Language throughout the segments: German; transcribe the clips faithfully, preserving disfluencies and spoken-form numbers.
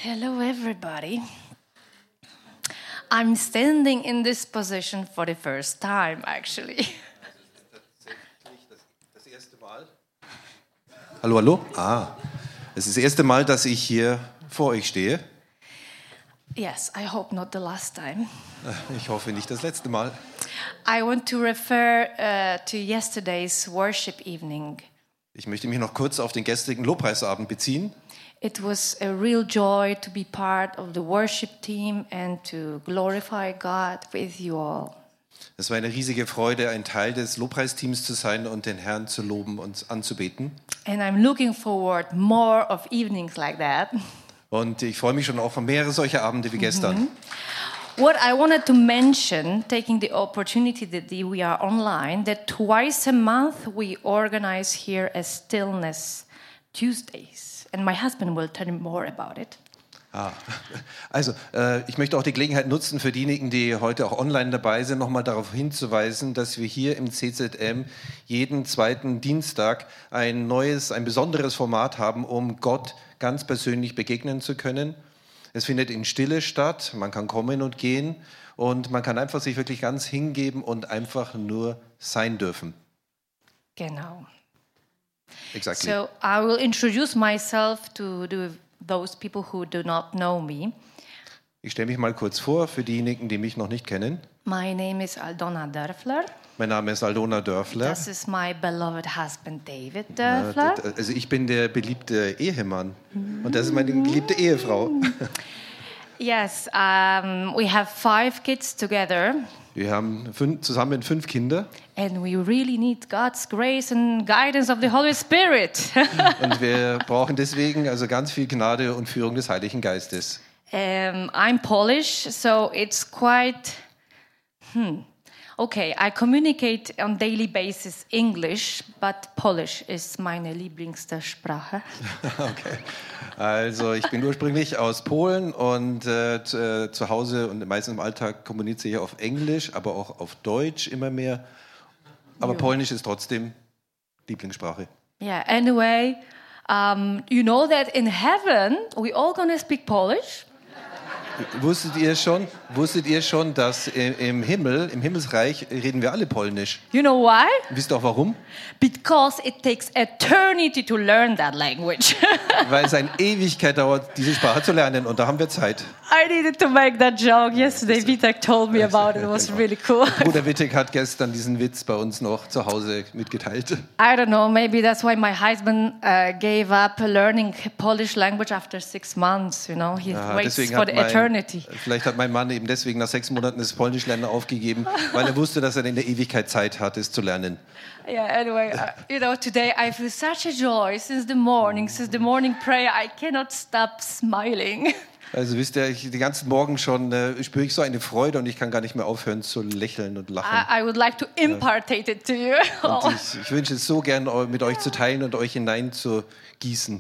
Hello, everybody. I'm standing in this position for the first time, actually. Das erste Mal. Hallo, hallo. Ah, es ist das erste Mal, dass ich hier vor euch stehe. Yes, I hope not the last time. Ich hoffe nicht das letzte Mal. I want to refer uh, to yesterday's worship evening. Ich möchte mich noch kurz auf den gestrigen Lobpreisabend beziehen. It was a real joy to be part of the worship team and to glorify God with you all. Es war eine riesige Freude, ein Teil des Lobpreisteams zu sein und den Herrn zu loben und anzubeten. And I'm looking forward more of evenings like that. Und ich freue mich schon auf mehrere solche Abende wie gestern. Mm-hmm. What I wanted to mention, taking the opportunity that we are online, that twice a month we organize here a Stillness Tuesdays. And my husband will tell you more about it. Ah, also äh, ich möchte auch die Gelegenheit nutzen, für diejenigen, die heute auch online dabei sind, nochmal darauf hinzuweisen, dass wir hier im C Z M jeden zweiten Dienstag ein neues, ein besonderes Format haben, um Gott ganz persönlich begegnen zu können. Es findet in Stille statt, man kann kommen und gehen und man kann einfach sich wirklich ganz hingeben und einfach nur sein dürfen. Genau. Exactly. So I will introduce myself to the, those people who do not know me. Ich stelle mich mal kurz vor für diejenigen, die mich noch nicht kennen. My name is Aldona Dörfler. Mein Name ist Aldona Dörfler. This is my beloved husband David Dörfler. Also ich bin der beliebte Ehemann und das ist meine geliebte Ehefrau. Yes, um, we have five kids together. Wir haben fünf, zusammen fünf Kinder. And we really need God's grace and guidance of the Holy Spirit. Und wir brauchen deswegen also ganz viel Gnade und Führung des Heiligen Geistes. Um, I'm Polish, so it's quite... Hmm. Okay, I communicate on daily basis English, but Polish is meine liebste Sprache. Okay. Also ich bin ursprünglich aus Polen und äh, zu, äh, zu Hause und meistens im Alltag kommuniziere ich auf Englisch, aber auch auf Deutsch immer mehr. Aber jo. Polnisch ist trotzdem Lieblingssprache. Yeah, anyway, um, you know that in heaven we all gonna speak Polish. Wusstet ihr schon, wusstet ihr schon, dass im Himmel, im Himmelsreich reden wir alle Polnisch? You know why? Wisst ihr auch warum? Because it takes eternity to learn that language. Weil es eine Ewigkeit dauert, diese Sprache zu lernen, und da haben wir Zeit. I needed to make that joke yesterday. Vitek told me about it. It was really cool. Bruder Vitek hat gestern diesen Witz bei uns noch zu Hause mitgeteilt. I don't know. Maybe that's why my husband uh, gave up learning Polish language after six months. You know, he ja, waits for the eternity. Vielleicht hat mein Mann eben deswegen nach sechs Monaten das Polnischlernen aufgegeben, weil er wusste, dass er in der Ewigkeit Zeit hat, es zu lernen. Yeah, anyway, uh, you know, today I feel such a joy since the morning, since the morning prayer. I cannot stop smiling. Also wisst ihr, ich, die ganzen Morgen schon äh, spüre ich so eine Freude und ich kann gar nicht mehr aufhören zu lächeln und lachen. I, I would like to impart it to you. Und ich, ich wünsche es so gern, mit euch zu teilen und euch hinein zu gießen.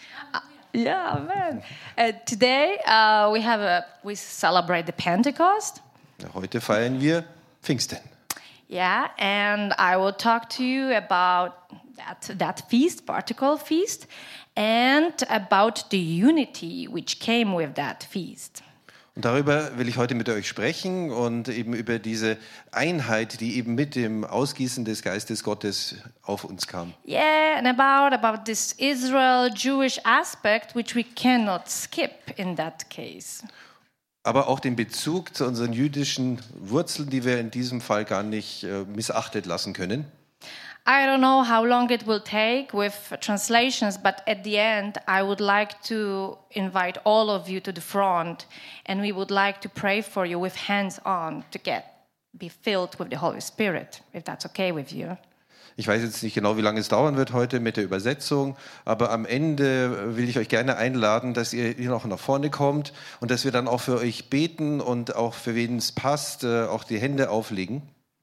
Yeah, man. Uh, today uh, we have a we celebrate the Pentecost. Ja, heute feiern wir Pfingsten. Yeah, and I will talk to you about that that feast, particle feast, and about the unity which came with that feast. Und darüber will ich heute mit euch sprechen und eben über diese Einheit, die eben mit dem Ausgießen des Geistes Gottes auf uns kam. Yeah, and about about this Israel-Jewish aspect, which we cannot skip in that case. Aber auch den Bezug zu unseren jüdischen Wurzeln, die wir in diesem Fall gar nicht äh, missachtet lassen können. I don't know how long it will take with translations, but at the end, I would like to invite all of you to the front, and we would like to pray for you with hands on to get be filled with the Holy Spirit, if that's okay with you. Ich weiß jetzt nicht genau, wie lange es dauern wird heute mit der Übersetzung, aber am Ende will ich euch gerne einladen, dass ihr hier noch nach vorne kommt und dass wir dann auch für euch beten und auch für wen es passt, auch die Hände auflegen.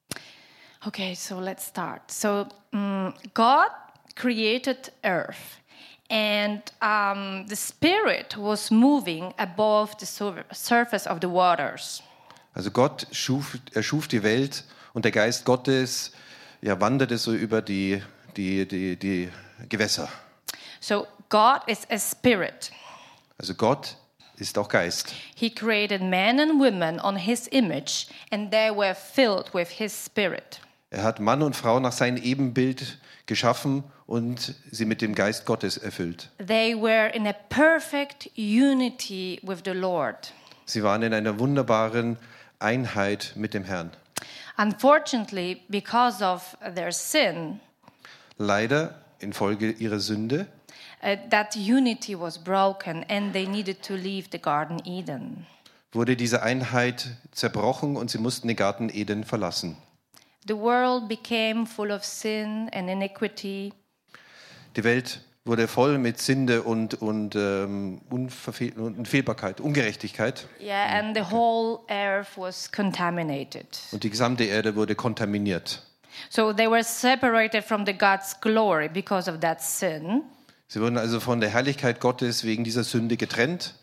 Okay, so let's start. So um, God created earth, and um, the Spirit was moving above the surface of the waters. Also Gott schuf, er schuf die Welt und der Geist Gottes ja, wanderte so über die, die, die, die Gewässer. So God is a spirit. Also Gott ist auch Geist. He created men and women on his image, and they were filled with his spirit. Er hat Mann und Frau nach seinem Ebenbild geschaffen und sie mit dem Geist Gottes erfüllt. They were in a perfect unity with the Lord. Sie waren in einer wunderbaren Einheit mit dem Herrn. Unfortunately, because of their sin, Leider infolge ihrer Sünde uh, that unity was broken and they needed to leave the Garden Eden. wurde diese Einheit zerbrochen und sie mussten den Garten Eden verlassen. The world became full of sin and iniquity. Die Welt wurde voll mit Sünde und, und ähm, Unverfehl- Unfehlbarkeit, Ungerechtigkeit. Yeah, and the whole earth was contaminated. Und die gesamte Erde wurde kontaminiert. So they were separated from the God's glory because of that sin. Sie wurden also von der Herrlichkeit Gottes wegen dieser Sünde getrennt.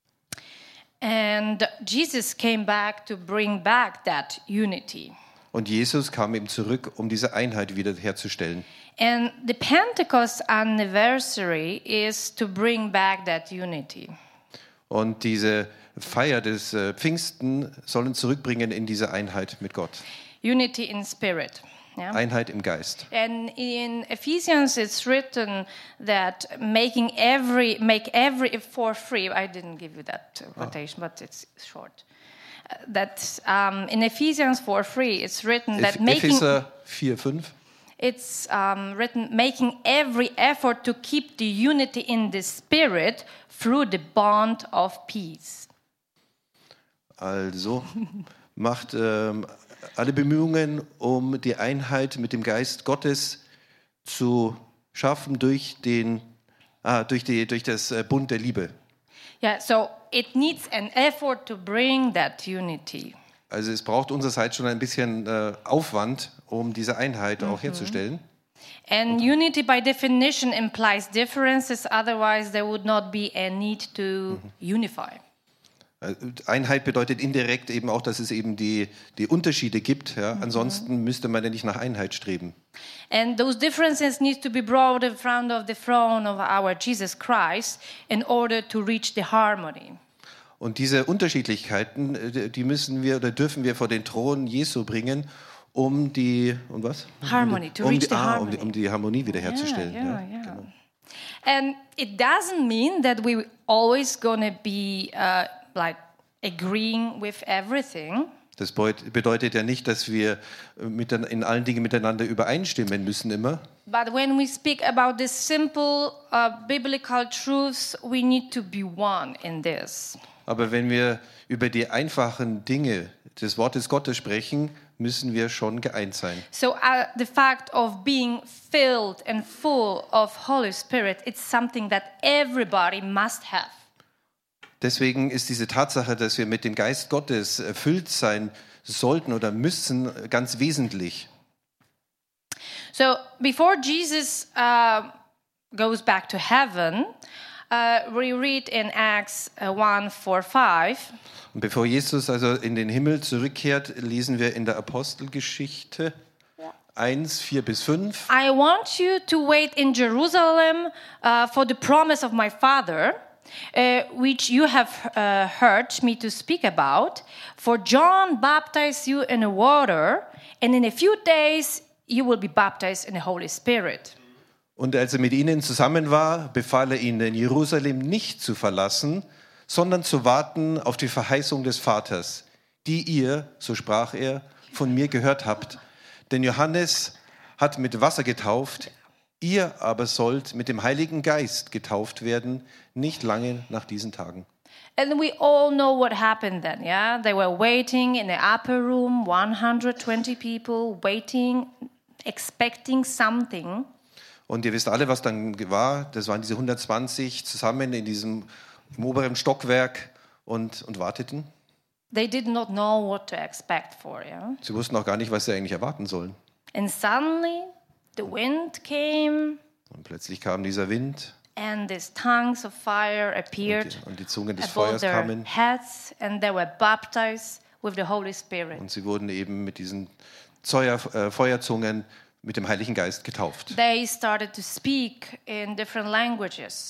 And Jesus came back to bring back that unity. Und Jesus kam eben zurück, um diese Einheit wiederherzustellen. And the Pentecost anniversary is to bring back that unity. Und diese Feier des äh, Pfingsten sollen zurückbringen in diese Einheit mit Gott. Unity in spirit. Yeah? Einheit im Geist. And in Ephesians it's written that making every make every for free. I didn't give you that quotation, but it's short. Uh, that um, in Ephesians for free it's written that Eph- making Epheser vier, fünf. it's um, written making every effort to keep the unity in the spirit through the bond of peace. Also macht ähm, alle Bemühungen, um die Einheit mit dem Geist Gottes zu schaffen durch, den, ah, durch, die, durch das äh, Bund der Liebe. Yeah, so it needs an effort to bring that unity. Also es braucht unsererseits schon ein bisschen äh, Aufwand, um diese Einheit auch herzustellen. And unity by definition implies differences, otherwise there would not be a need to unify. Äh, Einheit bedeutet indirekt eben auch, dass es eben die, die Unterschiede gibt. Ja? Ansonsten müsste man ja nicht nach Einheit streben. And those differences need to be brought in front of the throne of our Jesus Christ in order to reach the harmony. Und diese Unterschiedlichkeiten, äh, die müssen wir oder dürfen wir vor den Thron Jesu bringen, um die um was? Harmony, to um reach die, the ah, um die, harmony. um die Harmonie wiederherzustellen. Yeah, yeah, ja, yeah. Genau. And it doesn't mean that we're always going to be uh, like agreeing with everything. Das beut- bedeutet ja nicht, dass wir äh, mitein- in allen Dingen miteinander übereinstimmen müssen immer. But when we speak about the simple uh, biblical truths, we need to be one in this. Aber wenn wir über die einfachen Dinge des Wortes Gottes sprechen, müssen wir schon geeint sein. So uh, the fact of being filled and full of Holy Spirit, it's something that everybody must have. Deswegen ist diese Tatsache, dass wir mit dem Geist Gottes erfüllt sein sollten oder müssen, ganz wesentlich. So before Jesus uh, goes back to heaven, uh, we read in Acts uh, one, four, five. Und bevor Jesus also in den Himmel zurückkehrt, lesen wir in der Apostelgeschichte eins, vier bis fünf. I want you to wait in Jerusalem uh, for the promise of my Father, uh, which you have uh, heard me to speak about. For John baptized you in the water, and in a few days you will be baptized in the Holy Spirit. Und als er mit ihnen zusammen war, befahl er ihnen, Jerusalem nicht zu verlassen, sondern zu warten auf die Verheißung des Vaters, die ihr, so sprach er, von mir gehört habt. Denn Johannes hat mit Wasser getauft, ihr aber sollt mit dem Heiligen Geist getauft werden, nicht lange nach diesen Tagen. And we all know what happened then, yeah? They were waiting in the upper room, one hundred twenty people, waiting, expecting something. Und ihr wisst alle, was dann war. Das waren diese hundertzwanzig zusammen in diesem im oberen Stockwerk und, und warteten. They did not know what to expect for, yeah? Sie wussten auch gar nicht, was sie eigentlich erwarten sollen. And suddenly the wind came Und plötzlich kam dieser Wind and these tongues of fire und appeared die, und die Zungen des above Feuers their kamen. heads and they were baptized with the Holy Spirit. Und sie wurden eben mit diesen Zeuer, äh, Feuerzungen mit dem Heiligen Geist getauft. They started to speak in different languages.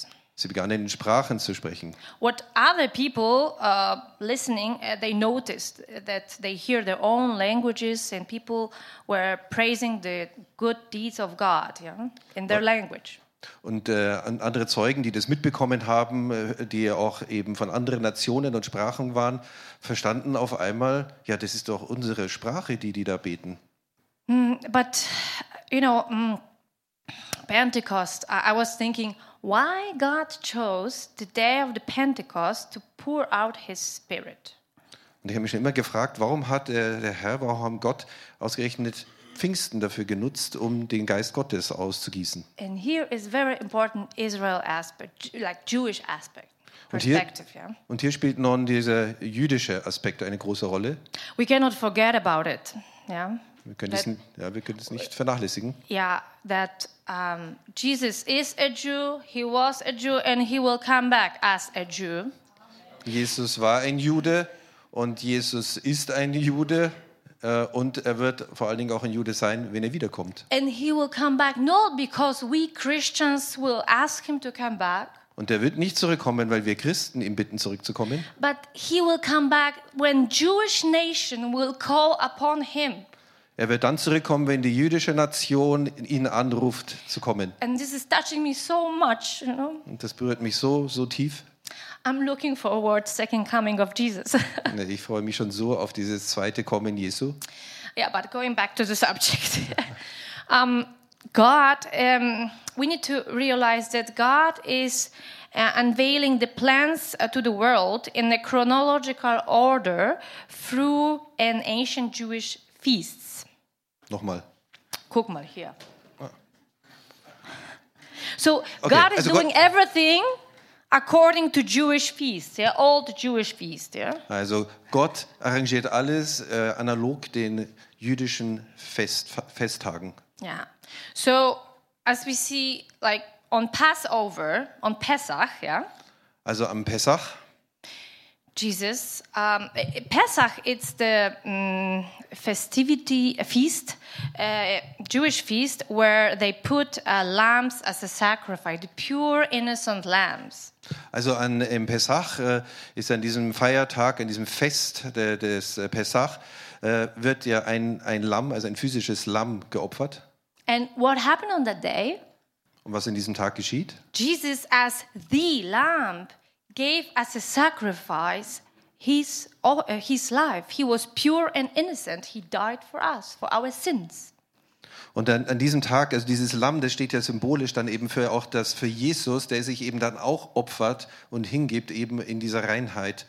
Sie begannen in Sprachen zu sprechen. What other people uh, listening, uh, they noticed that they hear their own languages and people were praising the good deeds of God, yeah, in their language. Und äh, andere Zeugen, die das mitbekommen haben, äh, die auch eben von anderen Nationen und Sprachen waren, verstanden auf einmal, ja, das ist doch unsere Sprache, die die da beten. Mm, but, you know, mm, Pentecost, I, I was thinking, why God chose the day of the Pentecost to pour out His Spirit. Und ich habe mich schon immer gefragt, warum hat der, der Herr, warum hat Gott ausgerechnet Pfingsten dafür genutzt, um den Geist Gottes auszugießen? And here is very important Israel aspect, like Jewish aspect, Und hier, perspective. Yeah. und hier spielt nun dieser jüdische Aspekt eine große Rolle. We cannot forget about it. Yeah. Wir können es ja, wir können es nicht vernachlässigen. Yeah, that um, Jesus is a Jew, He was a Jew, and He will come back as a Jew. Jesus war ein Jude und Jesus ist ein Jude äh, und er wird vor allen Dingen auch ein Jude sein, wenn er wiederkommt. And He will come back not because we Christians will ask Him to come back, Und er wird nicht zurückkommen, weil wir Christen ihn bitten, zurückzukommen, but He will come back when Jewish nation will call upon Him. er wird dann zurückkommen, wenn die jüdische Nation ihn anruft, zu kommen. And this is touching me so much, you know. Und das berührt mich so, so tief. I'm looking forward to second coming of Jesus. Ich freue mich schon so auf dieses zweite Kommen Jesu. Yeah, but going back to the subject. um, God, um, we need to realize that God is uh, unveiling the plans uh, to the world in a chronological order through an ancient Jewish feasts. Nochmal. Guck mal hier. So Okay, God is also doing Gott- everything according to Jewish feasts, yeah, all the Jewish feasts, yeah. Also Gott arrangiert alles äh, analog den jüdischen Fest, Festtagen. Yeah. So as we see, like on Passover, on Pesach, yeah, Also am Pessach, Jesus, um, Pesach, it's the um, festivity, a feast, uh, Jewish feast, where they put uh, lambs as a sacrifice, the pure, innocent lambs. also an im Pessach äh, ist an diesem Feiertag, an diesem Fest de, des äh, Pessach, äh, wird ja ein, ein Lamm, also ein physisches Lamm geopfert. And what happened on that day? Und was in diesem Tag geschieht? Jesus, as the lamb, gave as a sacrifice his, uh, his life. He was pure and innocent. He died for us, for our sins. Und dann an diesem Tag, also dieses Lamm, das steht ja symbolisch dann eben für auch das für Jesus, der sich eben dann auch opfert und hingibt eben in dieser Reinheit.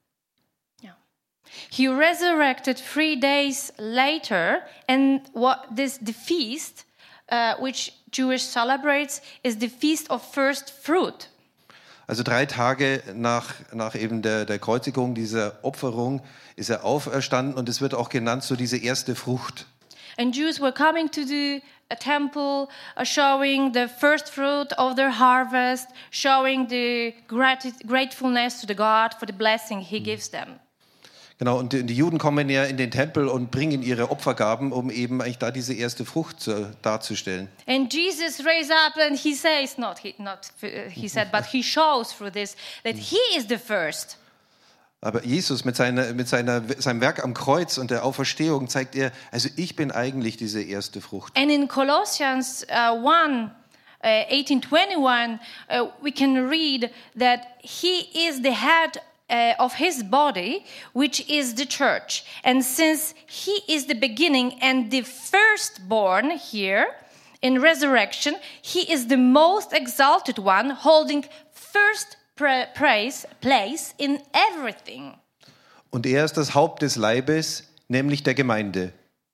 Yeah. He resurrected three days later, and what this the feast, uh, which Jewish celebrates, is the feast of first fruit. Also drei Tage nach, nach eben der, der Kreuzigung, dieser Opferung, ist er auferstanden und es wird auch genannt so diese erste Frucht. And Jews were coming to the uh, temple, uh, showing the first fruit of their harvest, showing the grati- gratefulness to the God for the blessing He gives them. Genau, und die, die Juden kommen ja in den Tempel und bringen ihre Opfergaben, um eben eigentlich da diese erste Frucht zu, darzustellen. And Jesus raised up and He says, not he, not uh, He said, but He shows through this that He is the first. Aber Jesus mit, seiner, mit seiner, seinem Werk am Kreuz und der Auferstehung zeigt er, also ich bin eigentlich diese erste Frucht. And in Colossians uh, one, uh, eighteen twenty-one, uh, we can read that He is the head uh, of His body, which is the church. And since He is the beginning and the firstborn here in resurrection, He is the most exalted one, holding first praise, place in everything. Und er ist das Haupt des Leibes, nämlich der Gemeinde.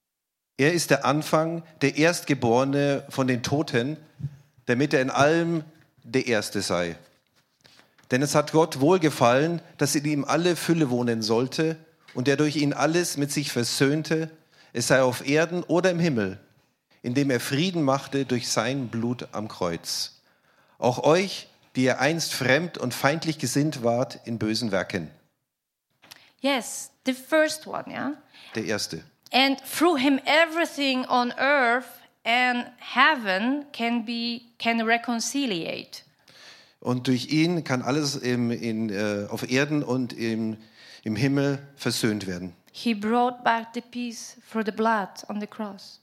Er ist der Anfang, der Erstgeborene von den Toten, damit er in allem der Erste sei. Denn es hat Gott wohlgefallen, dass in ihm alle Fülle wohnen sollte und er durch ihn alles mit sich versöhnte, es sei auf Erden oder im Himmel, indem er Frieden machte durch sein Blut am Kreuz. Auch euch, die ihr einst fremd und feindlich gesinnt wart in bösen Werken. Yes, the first one, yeah? Der Erste. And through Him everything on earth and heaven can be can reconciliate. Und durch ihn kann alles im, in, äh, auf Erden und im, im Himmel versöhnt werden. He brought back the peace through the blood on the cross.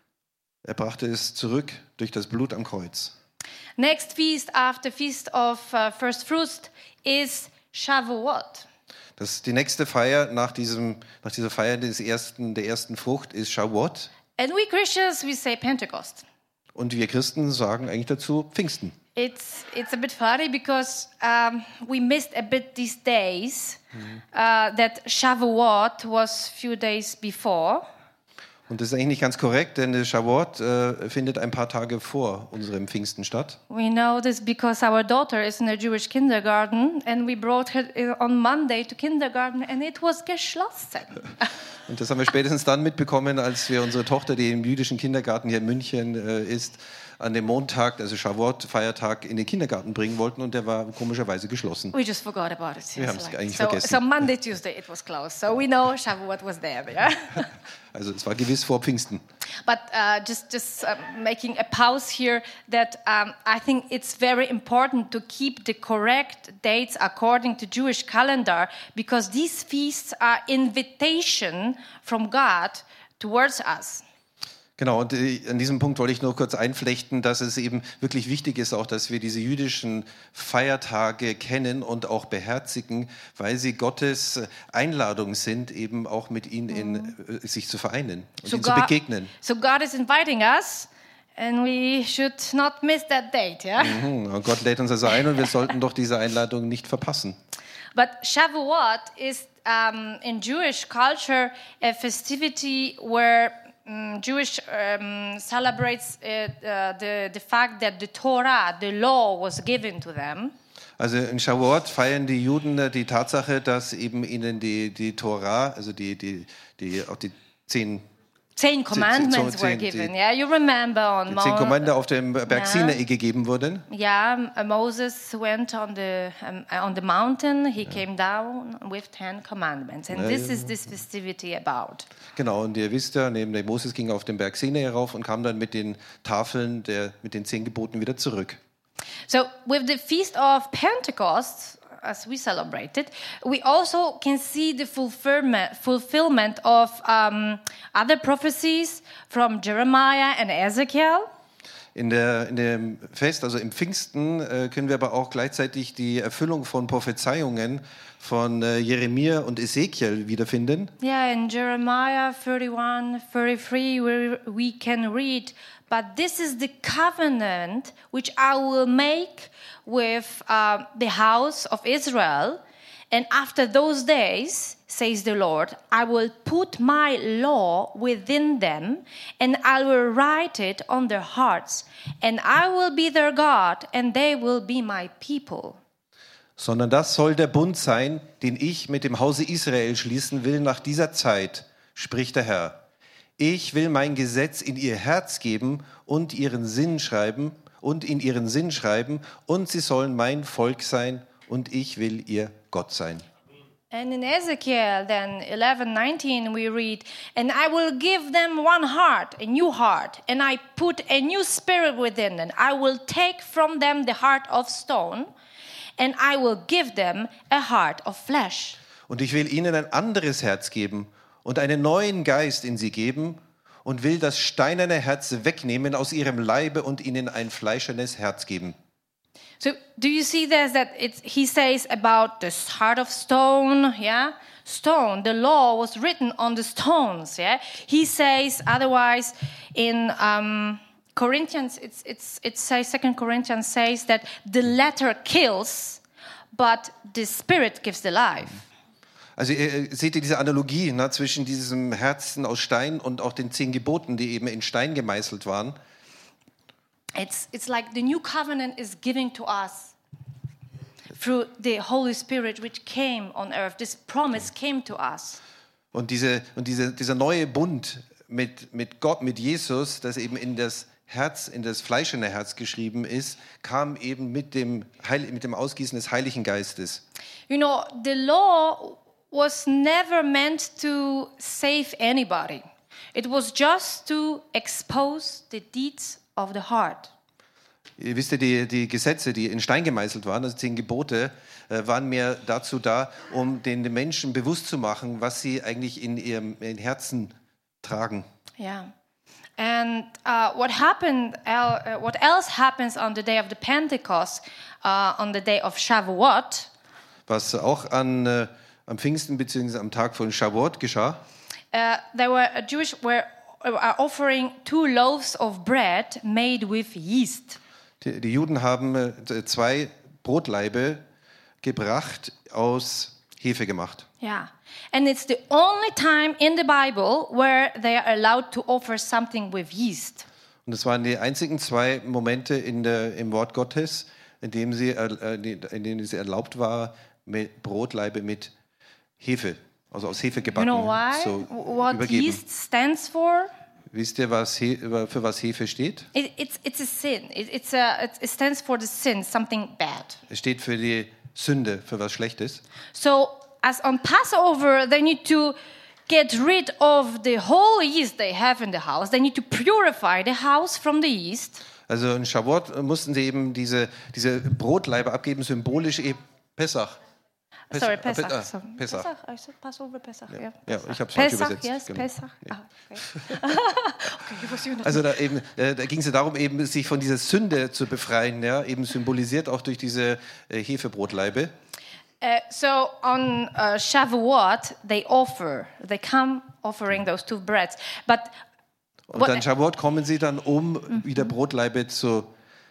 Er brachte es zurück durch das Blut am Kreuz. Next feast after Feast of uh, First Fruits is Shavuot. Das, die nächste Feier nach, diesem, nach dieser Feier des ersten, der ersten Frucht ist Shavuot. And we Christians, we say Pentecost. Und wir Christen sagen eigentlich dazu Pfingsten. It's it's a bit funny because um, we missed a bit these days uh, that Shavuot was few days before. Und das ist eigentlich nicht ganz korrekt, denn der Shavuot äh, findet ein paar Tage vor unserem Pfingsten statt. We know this because our daughter is in a Jewish kindergarten and we brought her on Monday to kindergarten and it was geschlossen. Und das haben wir spätestens dann mitbekommen, als wir unsere Tochter, die im jüdischen Kindergarten hier in München äh, ist, an dem Montag, also Shavuot-Feiertag, in den Kindergarten bringen wollten und der war komischerweise geschlossen. We just forgot about it. Wir Yes, haben es like- eigentlich so, vergessen. so Monday, Tuesday it was closed. So we know Shavuot was there. Yeah. Also es war gewiss vor Pfingsten. But uh, just just uh, making a pause here, that um, I think it's very important to keep the correct dates according to Jewish calendar, because these feasts are invitation from God towards us. Genau, und äh, an diesem Punkt wollte ich nur kurz einflechten, dass es eben wirklich wichtig ist, auch, dass wir diese jüdischen Feiertage kennen und auch beherzigen, weil sie Gottes äh, Einladung sind, eben auch mit ihnen in, äh, sich zu vereinen und ihnen zu God, begegnen. so God is inviting us, and we should not miss that date. Yeah. Mhm, und Gott lädt uns also ein und wir sollten doch diese Einladung nicht verpassen. But Shavuot is um, in Jewish culture a festivity where um, Jewish um, celebrates uh, uh, the the fact that the Torah, the law, was given to them. Also in Shavuot feiern die Juden äh, die Tatsache, dass eben ihnen die, die Torah, also die, die, die, auch die zehn, Ten commandments zehn- were die- given. Yeah, you remember on die zehn Mount. Kommande auf dem Berg Ja. Sinai gegeben wurden. Yeah, uh, Moses went on the um, uh, on the mountain. He came down with ten commandments, and this is this festivity about. Genau, und ihr wisst ja, neben der Moses ging auf den Berg Sinai herauf und kam dann mit den Tafeln, der, mit den zehn Geboten wieder zurück. So, with the Feast of Pentecost, as we celebrated, we also can see the fulfillment, fulfillment of um, other prophecies from Jeremiah and Ezekiel. In, der, in dem Fest, also im Pfingsten, äh, können wir aber auch gleichzeitig die Erfüllung von Prophezeiungen von äh, Jeremia und Ezekiel wiederfinden. Yeah, in Jeremiah thirty-one, thirty-three, we, we can read, but this is the covenant which I will make with uh, the house of Israel. And after those days, says the Lord, I will put my law within them, and I will write it on their hearts, and I will be their God, and they will be my people. Sondern das soll der Bund sein, den ich mit dem Hause Israel schließen will nach dieser Zeit, spricht der Herr. Ich will mein Gesetz in ihr Herz geben und ihren Sinn schreiben und in ihren Sinn schreiben, und sie sollen mein Volk sein, und ich will ihr Gott sein. And in Ezekiel, then eleven nineteen, we read, and I will give them one heart, a new heart, and I put a new spirit within them. I will take from them the heart of stone, and I will give them a heart of flesh. Und ich will ihnen ein anderes Herz geben und einen neuen Geist in sie geben und will das steinerne Herz wegnehmen aus ihrem Leibe und ihnen ein fleischernes Herz geben. So, do you see this? That it's, he says about this heart of stone, yeah? Stone. The law was written on the stones, yeah? He says, otherwise, in um, Corinthians, it's, it's, it says, Second Corinthians says that the letter kills, but the spirit gives the life. Also ihr seht ihr diese Analogie, ne, zwischen diesem Herzen aus Stein und auch den zehn Geboten, die eben in Stein gemeißelt waren. It's, it's like the new covenant is giving to us through the Holy Spirit which came on earth. This promise came to us. Und, diese, und diese, dieser neue Bund mit, mit Gott, mit Jesus, das eben in das Herz, in das fleischende Herz geschrieben ist, kam eben mit dem, Heil, mit dem Ausgießen des Heiligen Geistes. You know, the law was never meant to save anybody. It was just to expose the deeds of the heart. Ihr wisst ja, die, die Gesetze, die in Stein gemeißelt waren, also zehn Gebote, äh, waren mehr dazu da, um den Menschen bewusst zu machen, was sie eigentlich in ihrem in Herzen tragen. Yeah. And uh, what happened? Uh, what else happens on the day of the Pentecost, uh, on the day of Shavuot? Was auch an, äh, am Pfingsten bzw. am Tag von Shavuot geschah. Uh, there were uh, Jewish were are offering two loaves of bread made with yeast. Die, die Juden haben äh, zwei Brotlaibe gebracht, aus Hefe gemacht. Yeah. And it's the only time in the Bible where they are allowed to offer something with yeast. Und das waren die einzigen zwei Momente in der, im Wort Gottes, in denen sie, äh, in denen es erlaubt war, mit Brotlaibe mit Hefe, also aus Hefe gebacken, You know why? so What übergeben. yeast stands for? Wisst ihr, was He- für was Hefe steht? It, it's it's a sin. It, it's a it stands for the sin, something bad. Es steht für die Sünde, für was Schlechtes. So as on Passover, they need to get rid of the whole yeast they have in the house. They need to purify the house from the yeast. Also in Shavuot mussten sie eben diese, diese Brotlaibe abgeben, symbolisch eben Pessach. Pes- Sorry, äh, Pe- Pesach. ah, so. Pesach. I said Passover, Pesach. Yeah. Ja, ich habe es falsch Pesach, übersetzt. yes, genau. Pesach. Ja. Ah, okay. Okay, you was- you know. Also da, eben, äh, da ging es ja darum, eben sich von dieser Sünde zu befreien, ja, eben symbolisiert auch durch diese äh, Hefebrotleibe. Uh, so on uh, Shavuot, they offer, they come offering those two breads. But Und what- dann Shavuot kommen sie dann, um wieder Brotleibe zu,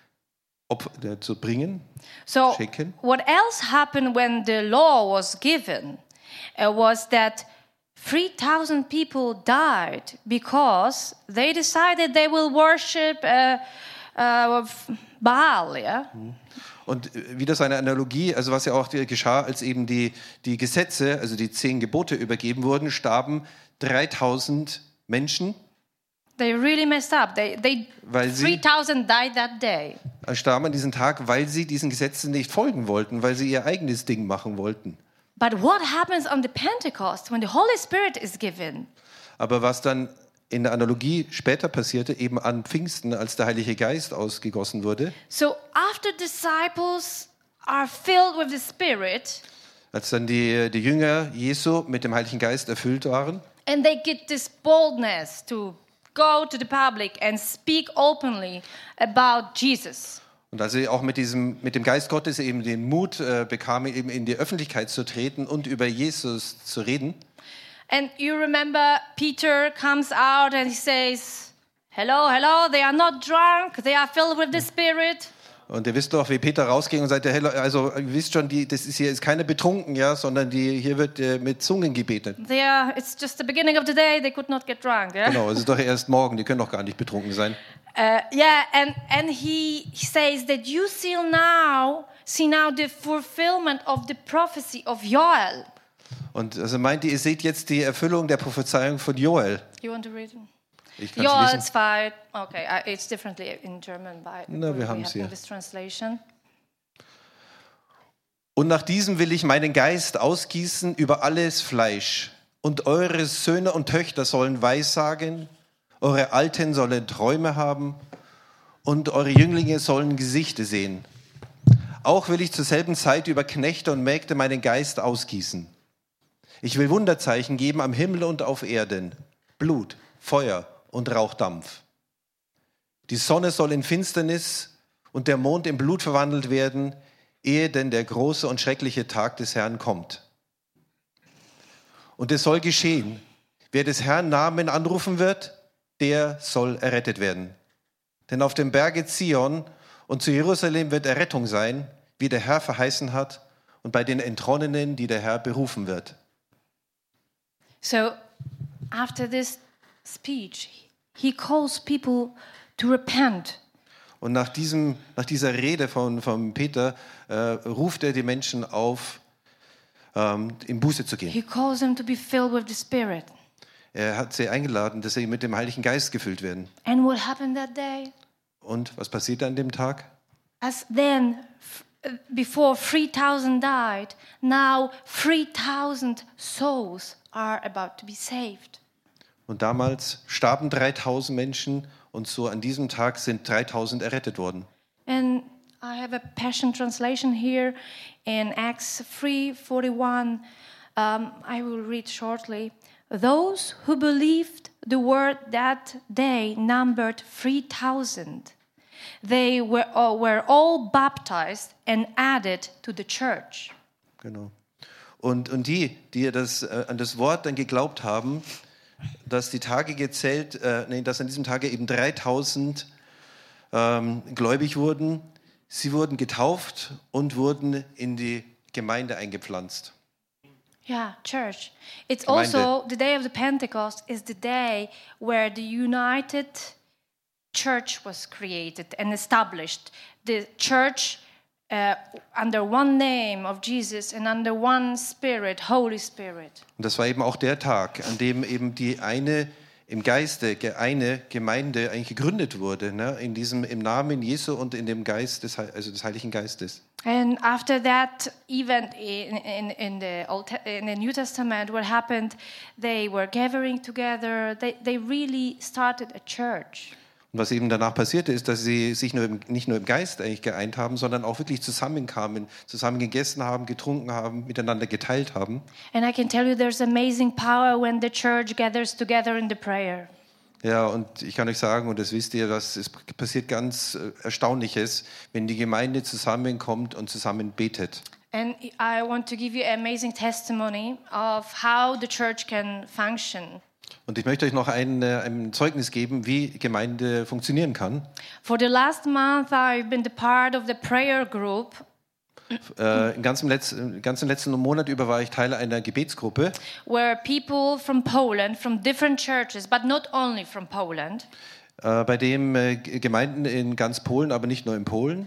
op, äh, zu bringen. So, Shaken. what else happened when the law was given uh, was that three thousand people died because they decided they will worship uh, uh, Baal, yeah? Und äh, wieder so eine Analogie, also was ja auch äh, geschah, als eben die, die Gesetze, also die zehn Gebote übergeben wurden, starben dreitausend Menschen, They really messed up. They, they Weil sie- three thousand died that day. äh, starben an diesem Tag, weil sie diesen Gesetzen nicht folgen wollten, weil sie ihr eigenes Ding machen wollten. But what happens on the Pentecost when the Holy Spirit is given? Aber was dann in der Analogie später passierte, eben an Pfingsten, als der Heilige Geist ausgegossen wurde, So after disciples are filled with the Spirit als dann die, die Jünger Jesu mit dem Heiligen Geist erfüllt waren, and they get this boldness to go to the public and speak openly about Jesus. und als sie auch mit, diesem, mit dem Geist Gottes eben den Mut äh, bekamen, eben in die Öffentlichkeit zu treten und über Jesus zu reden, And you remember Peter comes out and he says, hello, hello, they are not drunk, they are filled with the Spirit. und ihr wisst doch, wie Peter rausging und sagte, hey, Leute, also ihr wisst schon, die, das ist hier ist keine betrunken, ja, sondern die, hier wird äh, mit Zungen gebetet. They are, it's just the beginning of the day, they could not get drunk. Yeah? Genau, es ist doch erst morgen, die können doch gar nicht betrunken sein. Uh, yeah, and, and he says that you see now, see now the fulfillment of the prophecy of Joel. Und also meint ihr, ihr seht jetzt die Erfüllung der Prophezeiung von Joel. You want to read it? Ich kann's Joel's lesen. five. Okay, uh, it's differently in German. By, Na, wir we haben's have hier. English translation. Und nach diesem will ich meinen Geist ausgießen über alles Fleisch. Und eure Söhne und Töchter sollen Weissagen, eure Alten sollen Träume haben und eure Jünglinge sollen Gesichter sehen. Auch will ich zur selben Zeit über Knechte und Mägde meinen Geist ausgießen. Ich will Wunderzeichen geben am Himmel und auf Erden, Blut, Feuer und Rauchdampf. Die Sonne soll in Finsternis und der Mond in Blut verwandelt werden, ehe denn der große und schreckliche Tag des Herrn kommt. Und es soll geschehen, wer des Herrn Namen anrufen wird, der soll errettet werden. Denn auf dem Berge Zion und zu Jerusalem wird Errettung sein, wie der Herr verheißen hat, und bei den Entronnenen, die der Herr berufen wird. So, after this speech, he calls people to repent. Und nach, diesem, nach dieser Rede von, von Peter äh, ruft er die Menschen auf, ähm, in Buße zu gehen. He calls them to be filled with the Spirit. Er hat sie eingeladen, dass sie mit dem Heiligen Geist gefüllt werden. And what happened that day? Und was passiert an dem Tag? As then, f- uh, before three thousand died, now three thousand souls are about to be saved. Und damals starben dreitausend Menschen und so an diesem Tag sind dreitausend errettet worden. And I have a Passion translation here in Acts three forty-one. Um, I will read shortly. Those who believed the word that day numbered three thousand. They were, uh, were all baptized and added to the church. Genau. Und, und die, die das, äh, an das Wort dann geglaubt haben, dass die Tage gezählt, äh, nee, dass an diesem Tage eben dreitausend ähm, gläubig wurden, sie wurden getauft und wurden in die Gemeinde eingepflanzt. Yeah, church. It's Gemeinde. also the day of the Pentecost is the day where the united church was created and established. The church uh, under one name of Jesus and under one Spirit, Holy Spirit. Und das war eben auch der Tag, an dem eben die eine im Geiste, ge- eine Gemeinde eigentlich gegründet wurde, ne? In diesem, im Namen Jesu und in dem Geist des, Heil- also des Heiligen Geistes. And after that event in, in, in, the Old, Te- in the New Testament, what happened, they were gathering together. They, they really started a church. Und was eben danach passierte, ist, dass sie sich nur im, nicht nur im Geist eigentlich geeint haben, sondern auch wirklich zusammenkamen, zusammen gegessen haben, getrunken haben, miteinander geteilt haben. And I can tell you there's amazing power when the church gathers together in the prayer. Ja, und ich kann euch sagen, und das wisst ihr, dass es passiert ganz äh, Erstaunliches, wenn die Gemeinde zusammenkommt und zusammen betet. And I want to give you an amazing testimony of how the church can function. Und ich möchte euch noch ein, äh, ein Zeugnis geben, wie Gemeinde funktionieren kann. For the last month, I've been the part of the prayer group. Äh, im, ganzen Letz-, Im ganzen letzten Monat über war ich Teil einer Gebetsgruppe, Where people from Poland, from different churches, but not only from Poland, äh, bei dem äh, G- Gemeinden in ganz Polen, aber nicht nur in Polen,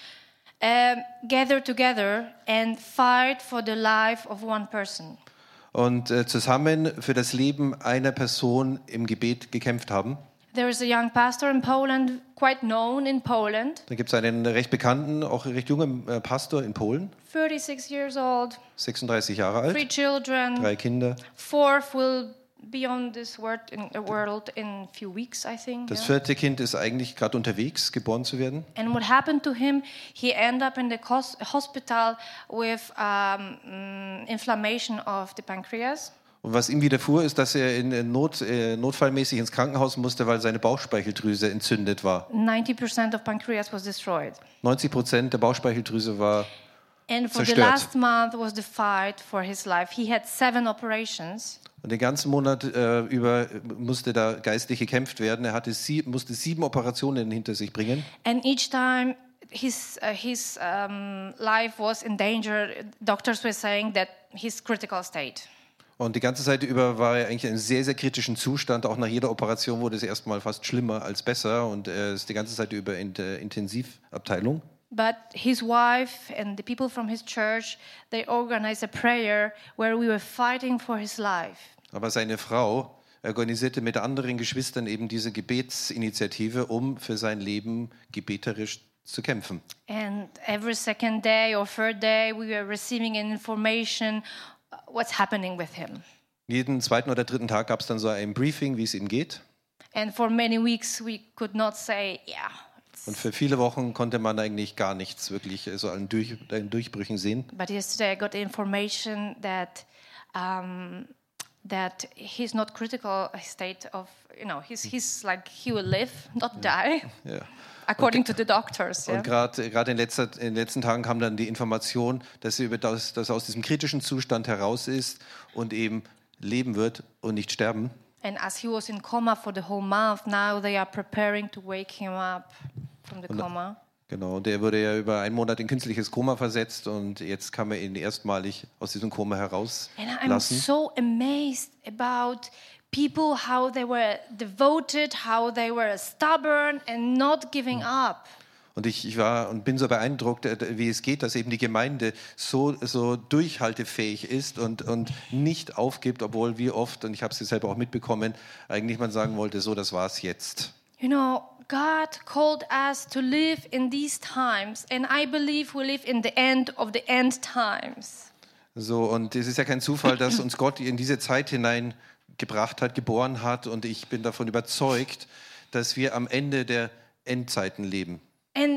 um, gather together and fight for the life of one person. und äh, zusammen für das Leben einer Person im Gebet gekämpft haben. There is a young pastor in Poland, quite known in Poland, Da gibt es einen recht bekannten, auch recht jungen äh, Pastor in Polen, thirty-six years old, sechsunddreißig Jahre three alt, children. drei Kinder. Fourth will be on this world in, uh, world in a few weeks, I think. Das yeah. vierte Kind ist eigentlich gerade unterwegs, geboren zu werden. And what happened to him? He ended up in the cos- hospital with um, mm, inflammation of the pancreas. Und was ihm widerfuhr, ist, dass er in, in Not, äh, notfallmäßig ins Krankenhaus musste, weil seine Bauchspeicheldrüse entzündet war. ninety percent of pancreas was destroyed. neunzig Prozent der Bauchspeicheldrüse war. And for the Zerstört. last month was the fight for his life. He had seven operations. Und den ganzen Monat äh, über musste da geistlich gekämpft werden. Er hatte sie, musste sieben Operationen hinter sich bringen. And each time his, uh, his um, life was in danger, doctors were saying that he's critical state. Und die ganze Zeit über war er eigentlich in einem sehr, sehr kritischen Zustand. Auch nach jeder Operation wurde es erstmal fast schlimmer als besser. Und er ist die ganze Zeit über in der Intensivabteilung. But his wife and the people from his church, they organized a prayer where we were fighting for his life. Aber seine Frau organisierte mit anderen Geschwistern eben diese Gebetsinitiative, um für sein Leben gebeterisch zu kämpfen. And every second day or third day, we were receiving an information uh, what's happening with him. Jeden zweiten oder dritten Tag gab es dann so ein Briefing, wie es ihm geht. And for many weeks, we could not say, yeah. it's- Und für viele Wochen konnte man eigentlich gar nichts wirklich so an, Durch, an Durchbrüchen sehen. But yesterday, I got information that um, that he's not critical state of, you know, he's he's like he will live, not die, Ja. according to the doctors. Yeah? Und gerade gerade in, letzter- in den letzten Tagen kam dann die Information, dass er, über das, dass er aus diesem kritischen Zustand heraus ist und eben leben wird und nicht sterben. And as he was in coma for the whole month, now they are preparing to wake him up from the coma. Genau, und er wurde ja über einen Monat in künstliches Koma versetzt und jetzt kann man ihn erstmalig aus diesem Koma And I'm herauslassen. so amazed about people, how they were devoted, how they were stubborn and not giving up. Und ich, ich war und bin so beeindruckt, äh, wie es geht, dass eben die Gemeinde so, so durchhaltefähig ist und, und nicht aufgibt, obwohl wie oft, und ich habe es selber auch mitbekommen, eigentlich man sagen wollte, so, das war's jetzt. You know, God called us to live in these times, and I believe we live in the end of the end times. So, und es ist ja kein Zufall, dass uns Gott in diese Zeit hineingebracht hat, geboren hat, und ich bin davon überzeugt, dass wir am Ende der Endzeiten leben. And we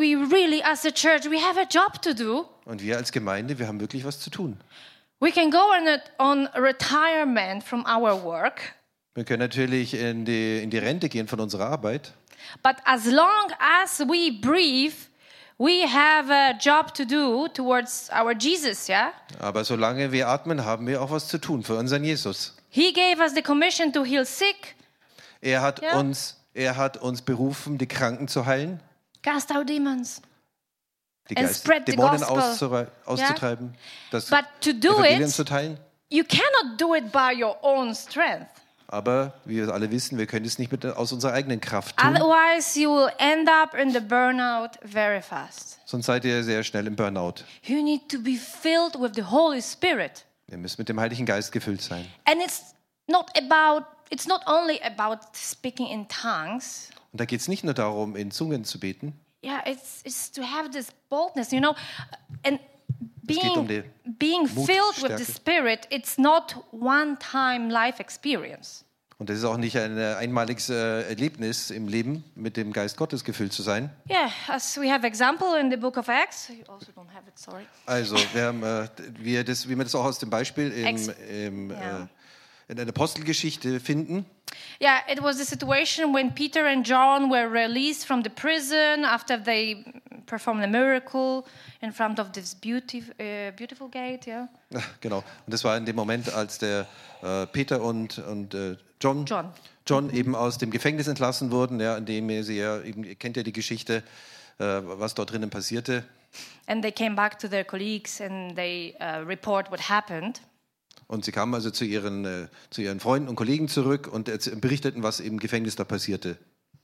we really, as a church, we have a job to do. Und wir als Gemeinde, wir haben wirklich was zu tun. We can go on, a, on retirement from our work, Wir können natürlich in die, in die Rente gehen von unserer Arbeit. but as long as we breathe, we have a job to do towards our Jesus, yeah? Aber solange wir atmen, haben wir auch was zu tun für unseren Jesus. He gave us the commission to heal sick, Er hat, Ja. uns, er hat uns berufen, die Kranken zu heilen, cast out demons. die And Geist, spread the Dämonen gospel. auszurei- auszutreiben, das But to do Evangelium it, zu teilen. you cannot do it by your own strength. Aber wie wir alle wissen, wir können es nicht mit, aus unserer eigenen Kraft tun. Otherwise, you will end up in the burnout very fast. Sonst seid ihr sehr schnell im Burnout. You need to be filled with the Holy Spirit. Ihr müsst mit dem Heiligen Geist gefüllt sein. And it's not about it's not only about speaking in tongues. Und da geht es nicht nur darum, in Zungen zu beten. Yeah, it's it's to have this boldness, you know, and geht um being die being filled with the Mutstärke. Spirit, it's not one-time life experience. Und das ist auch nicht ein äh, einmaliges äh, Erlebnis im Leben, mit dem Geist Gottes gefüllt zu sein. Yeah, as we have example in the book of Acts. You also don't have it, sorry. Also, wir haben, äh, wir das, wie wir das auch aus dem Beispiel im, Ex- im, Ja. äh, in der Apostelgeschichte finden. Yeah, it was the situation when Peter and John were released from the prison after they performed a miracle in front of this beauty, uh, beautiful gate. Yeah, Ach, genau. Und das war in dem Moment, als der äh, Peter und, und äh, John, John. John eben aus dem Gefängnis entlassen wurden, ja, in dem sie ja, eben, ihr kennt ja die Geschichte, äh, was dort drinnen passierte. and they came back to their colleagues and they uh, report what happened. Und sie kamen also zu ihren, äh, zu ihren Freunden und Kollegen zurück und erz- berichteten, was im Gefängnis da passierte.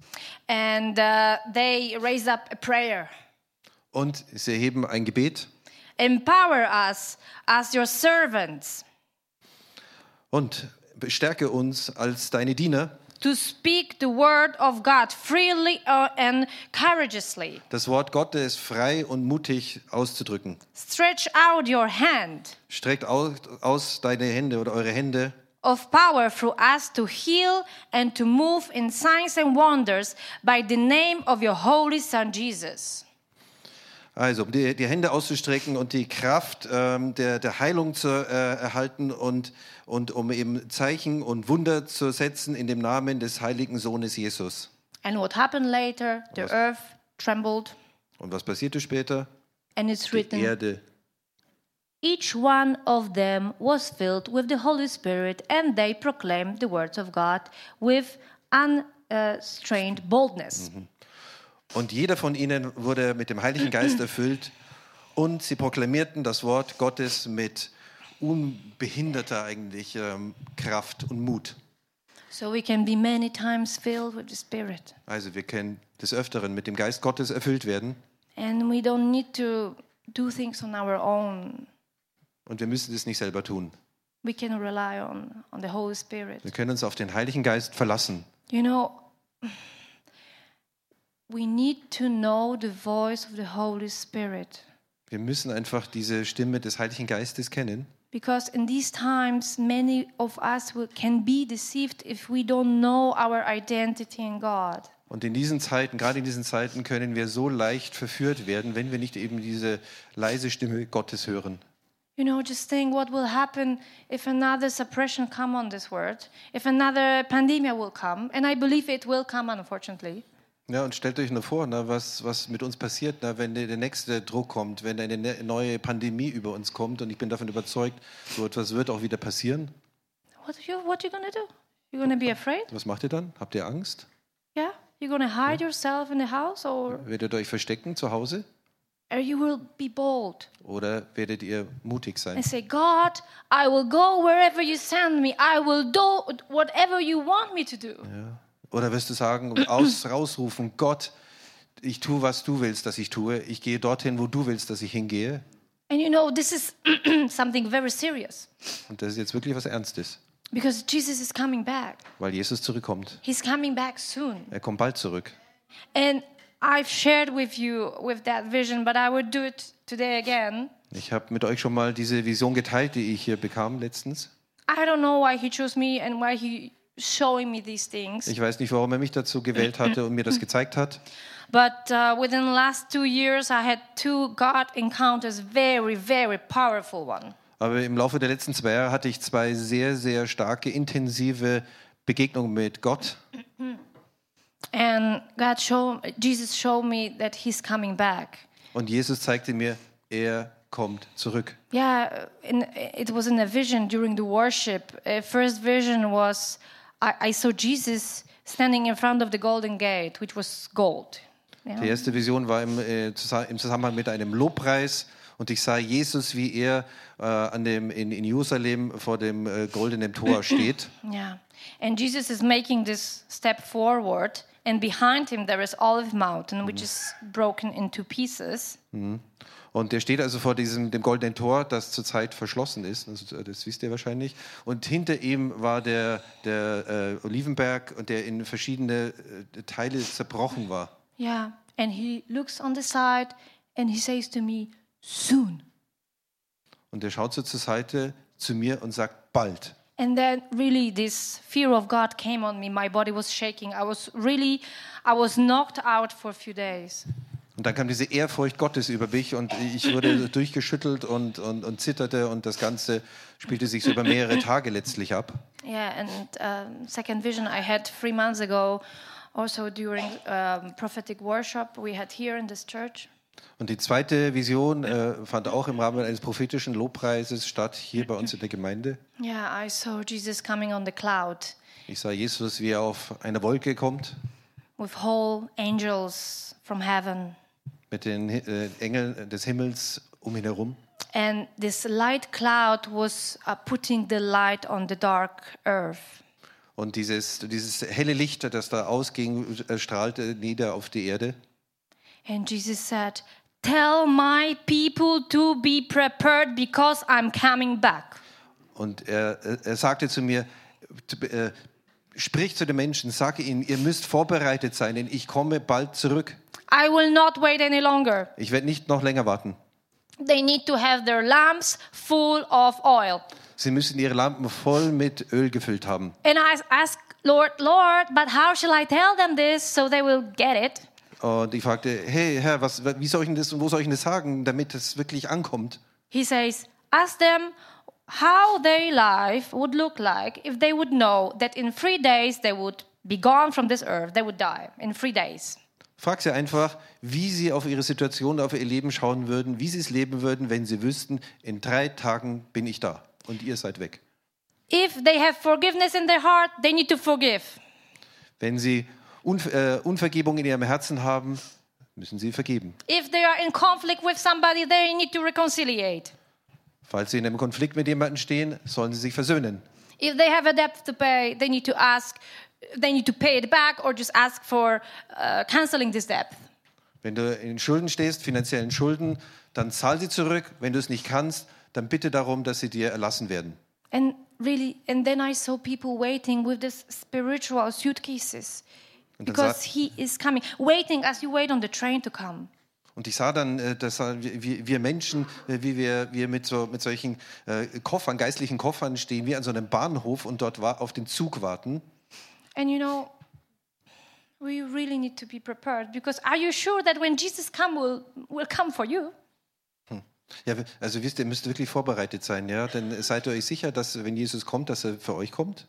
And uh, they raised up a prayer. Und sie erheben ein Gebet Empower us as your servants und bestärke uns als deine Diener, to speak the word of God freely uh, and courageously. das Wort Gottes frei und mutig auszudrücken. Stretch out your hand Streckt aus, aus deine Hände oder eure Hände of power through us to heal and to move in signs and wonders by the name of your holy Son Jesus. Also, um die, die Hände auszustrecken und die Kraft ähm, der, der Heilung zu äh, erhalten und, und um eben Zeichen und Wunder zu setzen in dem Namen des heiligen Sohnes Jesus. And what happened later? The earth trembled, Und was passierte später? and it's Die written, Erde. each one of them was filled with the Holy Spirit, and they proclaimed the words of God with unstrained boldness. Und jeder von ihnen wurde mit dem Heiligen Geist erfüllt und sie proklamierten das Wort Gottes mit unbehinderter eigentlich ähm, Kraft und Mut. So we can be many times filled with the Spirit. Also wir können des Öfteren mit dem Geist Gottes erfüllt werden And we don't need to do things on our own. und wir müssen das nicht selber tun. We can rely on, on the Holy Spirit. Wir können uns auf den Heiligen Geist verlassen. You know, we need to know the voice of the Holy Spirit. Wir müssen einfach diese Stimme des Heiligen Geistes kennen. Because in these times, many of us will, can be deceived if we don't know our identity in God. Und in diesen Zeiten, gerade in diesen Zeiten, können wir so leicht verführt werden, wenn wir nicht eben diese leise Stimme Gottes hören. You know, just think what will happen if another suppression come on this world, if another pandemic will come, and I believe it will come, unfortunately. Ja, und stellt euch nur vor, na, was, was mit uns passiert, na, wenn der, der nächste Druck kommt, wenn eine ne- neue Pandemie über uns kommt. Und ich bin davon überzeugt, so etwas wird auch wieder passieren. What are you, what you gonna do? You're gonna be afraid? Was macht ihr dann? Habt ihr Angst? Yeah? You're gonna hide yourself in the house, or, Werdet ihr euch verstecken zu Hause? or you will be bold Oder werdet ihr mutig sein? and say, God, I will go wherever you send me. I will do whatever you want me to do. Oder wirst du sagen und aus, rausrufen, Gott, ich tue, was du willst, dass ich tue. Ich gehe dorthin, wo du willst, dass ich hingehe. And you know, this is something very serious Und das ist jetzt wirklich was Ernstes, because Jesus is coming back. weil Jesus zurückkommt. He's coming back soon. Er kommt bald zurück. And I've shared with you with that vision, but I would do it today again. Ich habe mit euch schon mal diese Vision geteilt, die ich hier bekam letztens. I don't know why he chose me and why he showing me these things. Ich weiß nicht, warum er mich dazu gewählt hatte und mir das gezeigt hat. But uh, within the last two years, I had two God encounters, very, very powerful one. Aber im Laufe der letzten zwei Jahre hatte ich zwei sehr, sehr starke, intensive Begegnungen mit Gott. And God showed, Jesus showed me that He's coming back. Und Jesus zeigte mir, er kommt zurück. Yeah, in, it was in a vision during the worship. Uh, first vision was I, I saw Jesus standing in front of the golden gate, which was gold. Yeah. Die erste Vision war im, äh, im Zusammenhang mit einem Lobpreis. Und ich sah Jesus, wie er äh, an dem, in, in Jerusalem vor dem äh, goldenen Tor steht. Yeah, and Jesus is making this step forward, and behind him there is Olive Mountain, which is broken into pieces. Mhm. Und der steht also vor diesem dem goldenen Tor, das zurzeit verschlossen ist. Also, das wisst ihr wahrscheinlich. Und hinter ihm war der, der äh, Olivenberg, und der in verschiedene äh, Teile zerbrochen war. Yeah, and he looks on the side and he says to me, soon. Und er schaut so zur Seite zu mir und sagt, bald. And then really this fear of God came on me. My body was shaking. I was really, I was knocked out for a few days. Und dann kam diese Ehrfurcht Gottes über mich und ich wurde durchgeschüttelt und, und, und zitterte, und das Ganze spielte sich so über mehrere Tage letztlich ab. Yeah, and um, second vision I had three months ago, also during um, prophetic worship we had here in this church. Und die zweite Vision äh, fand auch im Rahmen eines prophetischen Lobpreises statt, hier bei uns in der Gemeinde. Yeah, I saw Jesus coming on the cloud Ich sah Jesus, wie er auf einer Wolke kommt, with whole angels from heaven. mit den äh, Engeln des Himmels um ihn herum. And this light cloud was uh, putting the light on the dark earth. Und dieses, dieses helle Licht, das da ausging, äh, strahlte nieder auf die Erde. And Jesus said, tell my people to be prepared because I'm coming back. Und er, er sagte zu mir, äh, sprich zu den Menschen, sage ihnen, ihr müsst vorbereitet sein, denn ich komme bald zurück. I will not wait any longer. Ich werde nicht noch länger warten. They need to have their lamps full of oil. Sie müssen ihre Lampen voll mit Öl gefüllt haben. And I asked, Lord, Lord, but how shall I tell them this so they will get it? Und ich fragte, hey Herr, was, wie soll ich denn das und wo soll ich denn das sagen, damit es wirklich ankommt? He says, ask them how their life would look like if they would know that in three days they would be gone from this earth. They would die in three days. Frag sie einfach, wie sie auf ihre Situation, auf ihr Leben schauen würden, wie sie es leben würden, wenn sie wüssten, in drei Tagen bin ich da und ihr seid weg. If they have forgiveness in their heart, they need to forgive. Wenn sie Unver- äh, Unvergebung in ihrem Herzen haben, müssen sie vergeben. If they are in conflict with somebody, they need to reconciliate. Falls sie in einem Konflikt mit jemandem stehen, sollen sie sich versöhnen. If they have a debt to pay, they need to ask, they need to pay it back or just ask for uh, canceling this debt. Wenn du in Schulden stehst, finanziellen Schulden, dann zahl sie zurück. Wenn du es nicht kannst, dann bitte darum, dass sie dir erlassen werden. And really, and then I saw people waiting with these spiritual suitcases because he is coming, waiting as you wait on the train to come. Und ich sah dann, äh, dass äh, wir, wir Menschen, äh, wie wir, wir mit, so, mit solchen äh, Koffern, geistlichen Koffern stehen, wie an so einem Bahnhof und dort wa- auf den Zug warten. And you know, we really need to be prepared because are you sure that when Jesus come will will come for you? Ja, also wisst ihr, ihr müsst wirklich vorbereitet sein, ja? Denn seid ihr euch sicher, dass wenn Jesus kommt, dass er für euch kommt?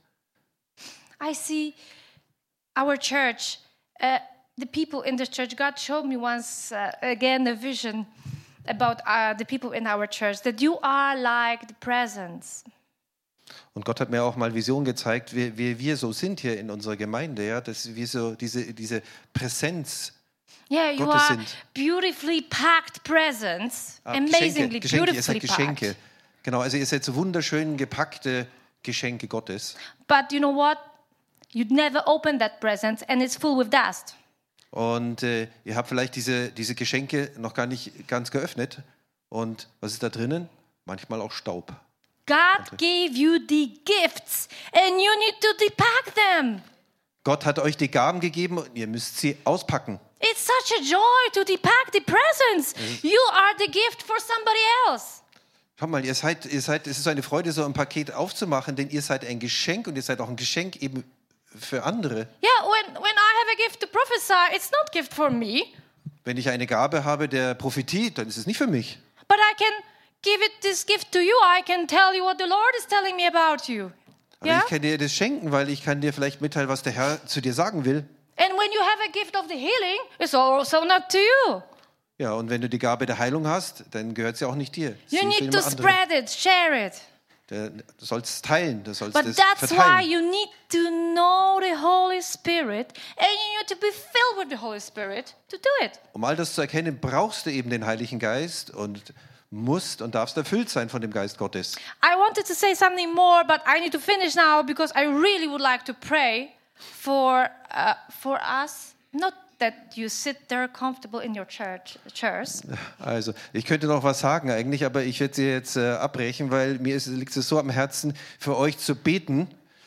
I see our church, uh, the people in the church. God showed me once uh, again a vision about uh, the people in our church, that you are like the presence. Und Gott hat mir auch mal Vision gezeigt, wie, wie wir so sind hier in unserer Gemeinde, ja, dass wir so diese, diese Präsenz Yeah, you Gottes are sind. beautifully packed presents, Ah, amazingly Geschenke, Geschenke, ihr beautifully seid Geschenke. packed. Genau, also ihr seid so wunderschön gepackte Geschenke Gottes. But you know what? You'd never open that present and it's full with dust. Und äh, ihr habt vielleicht diese, diese Geschenke noch gar nicht ganz geöffnet. Und was ist da drinnen? Manchmal auch Staub. God gave you the gifts and you need to depack them. Gott hat euch die Gaben gegeben und ihr müsst sie auspacken. It's such a joy to depack the presents. You are the gift for somebody else. Schau mal, ihr seid, ihr seid, es ist eine Freude, so ein Paket aufzumachen, denn ihr seid ein Geschenk und ihr seid auch ein Geschenk eben für andere. Yeah, when, when I have a gift to prophesy, it's not gift for me, Wenn ich eine Gabe habe der Prophetie, dann ist es nicht für mich. but I can give it this gift to you. I can tell you what the Lord is telling me about you. Aber Yeah? ich kann dir das schenken, weil ich kann dir vielleicht mitteilen, was der Herr zu dir sagen will. And when you have a gift of the healing, it's also not to you. Ja, und wenn du die Gabe der Heilung hast, dann gehört sie auch nicht dir. Sie You ist für need to jemand anderen. spread it, share it. Der- Du sollst es teilen, du sollst But es that's why verteilen. you need to know the Holy Spirit and you need to be filled with the Holy Spirit to do it. Um all das zu erkennen, brauchst du eben den Heiligen Geist und musst und darfst erfüllt sein von dem Geist Gottes. I wanted to say something more, but I need to finish now because I really would like to pray for uh, for us. Not that you sit there comfortable in your church chairs. Also, ich könnte noch was sagen eigentlich, aber ich werde sie jetzt äh, abbrechen, weil mir ist, liegt es so am Herzen, für euch zu beten.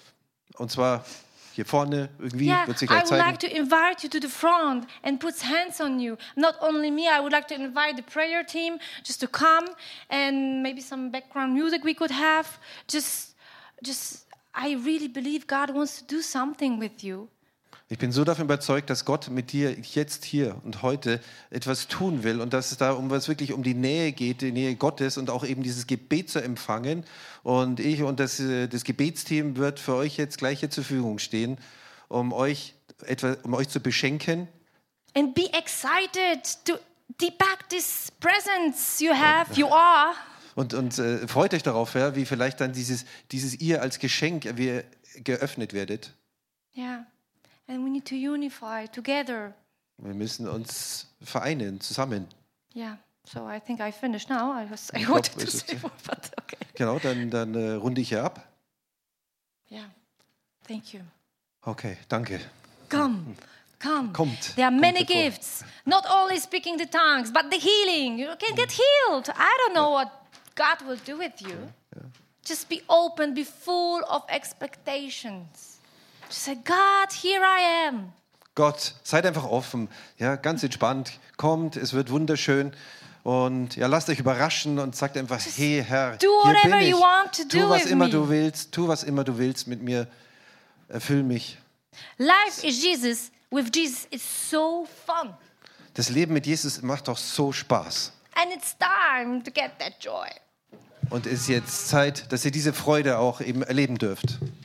Und zwar hier vorne irgendwie, Yeah, wird sich I gleich would zeigen. like to invite you to the front and put hands on you. Not only me, I would like to invite the prayer team just to come and maybe some background music we could have. Just, just, I really believe God wants to do something with you. Ich bin so davon überzeugt, dass Gott mit dir jetzt hier und heute etwas tun will und dass es da um was wirklich um die Nähe geht, die Nähe Gottes und auch eben dieses Gebet zu empfangen. Und ich und das, äh, das Gebetsteam wird für euch jetzt gleich hier zur Verfügung stehen, um euch etwa, um euch zu beschenken. And be excited to depack this presents you have, you are. Und, und äh, freut euch darauf, ja, wie vielleicht dann dieses, dieses ihr als Geschenk äh, wie ihr geöffnet werdet. Yeah. And we need to unify together. Wir müssen uns vereinen, zusammen. Yeah. So I think I finished now. I was I Ich wanted glaub, to es ist- say more, but okay. Genau, dann, dann äh, runde ich hier ab. Yeah. Thank you. Okay, danke. Come, come. Kommt, There are kommt many hervor. gifts. Not only speaking the tongues, but the healing. You can get healed. I don't know what God will do with you. Just be open, be full of expectations. Just say, God, here I am. Gott, seid einfach offen, ja, ganz entspannt. Kommt, es wird wunderschön. Und ja, lasst euch überraschen und sagt einfach, hey Herr, do hier whatever bin ich. you want to Tu do was with immer me. du willst, tu was immer du willst mit mir. Erfüll mich. Life is Jesus. With Jesus, it's so fun. Das Leben mit Jesus macht doch so Spaß. And it's time to get that joy. Und es ist jetzt Zeit, dass ihr diese Freude auch eben erleben dürft.